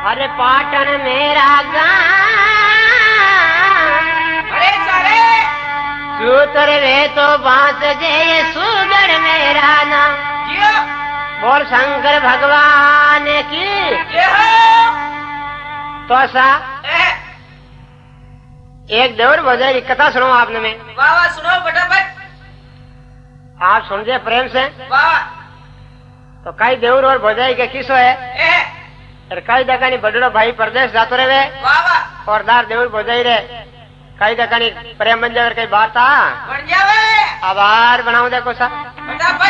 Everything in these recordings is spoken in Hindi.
अरे पाटन मेरा गाँव, अरे सारे सूत्र रे तो बांस जे सुगढ़ मेरा नाम। जियो बोल शंकर भगवान की जय हो। तो सा एक देवर भोजाई की कथा सुनो आपने में। वाह वाह सुनो फटाफट। आप सुन दे प्रेम से। वाह तो कई देवर और भोजाई के किसो है और कई दकानी बड़ो भाई प्रदेश जातो रहे वाह वाह और दार देवर भोजाई रे कई दकानी प्रेम बन जावे कई बात आ बन जावे। आभार बनाऊ देखो सा फटाफट।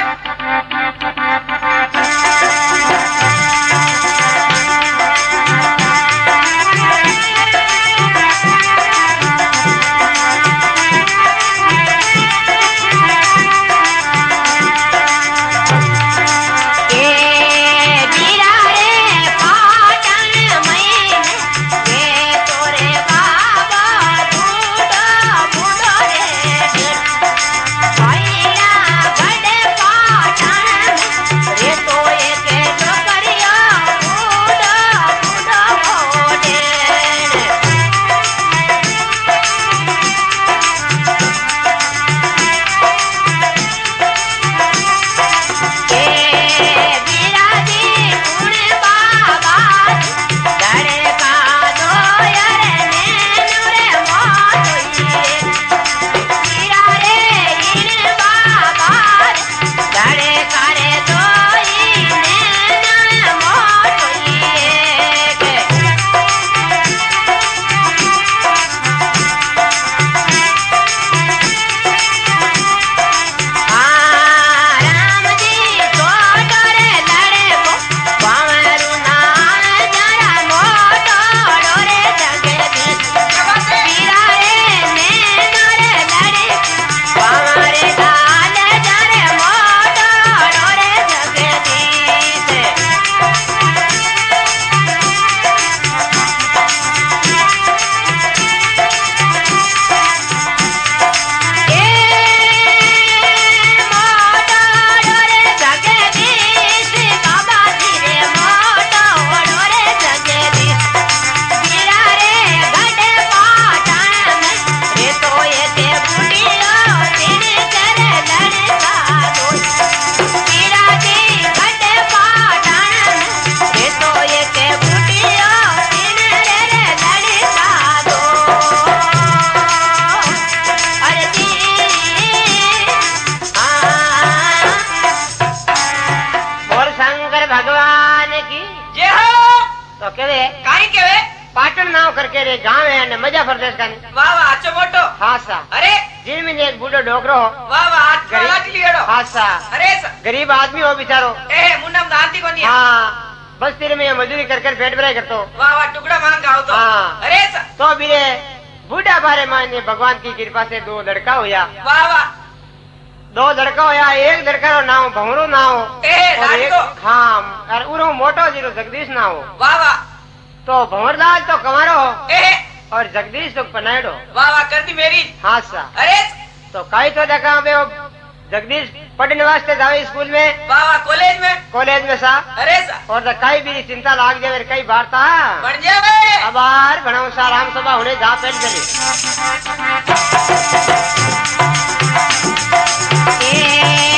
गाँव है मजा प्रदेश का। वाह वाह अच्छो मोटो। हाँ सा। अरे जिन में एक बूढ़ो डोकरो। वाह वाह हाँ सा। अरे सा। गरीब आदमी हो बेचारो। मुन्नम दांती को नहीं। हाँ बस तेरे में मजदूरी कर पेट भराई करतो। वाह वाह टुकड़ा मांग गाओ तो। हाँ अरे सा। तो मेरे बूढ़ा बारे माने भगवान की कृपा से 2 लड़का होया। वाह वाह 2 लड़का होया। एक लड़का रो नाम भंवरो ना हो और एक हाँ और उरो मोटो जीरो जगदीश ना हो। वाह वाह तो भंवरदास तो कंवारो और जगदीश तो पनायड़ो। वाह वाह कर दी मेरी। हाँ सा। अरे तो कई तो देखा बे जगदीश पढ़ने वास्ते जावे स्कूल में। वाह वाह कॉलेज में सा। अरे सा। और तो कई भी चिंता लाग जावे कई वार्ता बन जावे। अबार बनाओ सा राम सभा होने जा पेट चली।